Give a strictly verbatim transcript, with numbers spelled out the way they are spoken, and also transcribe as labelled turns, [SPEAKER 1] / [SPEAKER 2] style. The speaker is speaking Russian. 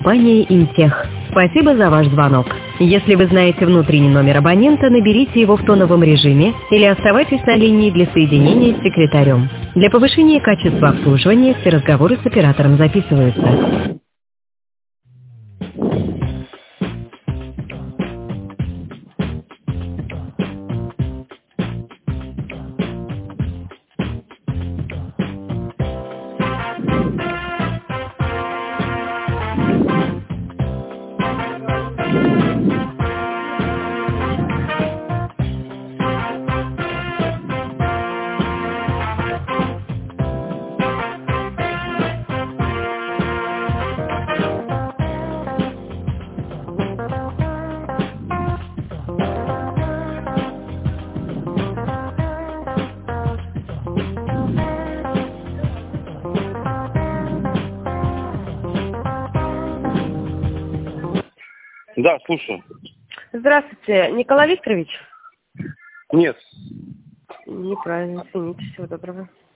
[SPEAKER 1] Компания «Интех». Спасибо за ваш звонок. Если вы знаете внутренний номер абонента, наберите его в тоновом режиме или оставайтесь на линии для соединения с секретарем. Для повышения качества обслуживания все разговоры с оператором записываются.
[SPEAKER 2] Да, слушаю.
[SPEAKER 3] Здравствуйте, Николай Викторович?
[SPEAKER 2] Нет.
[SPEAKER 3] Неправильно, извините, всего доброго.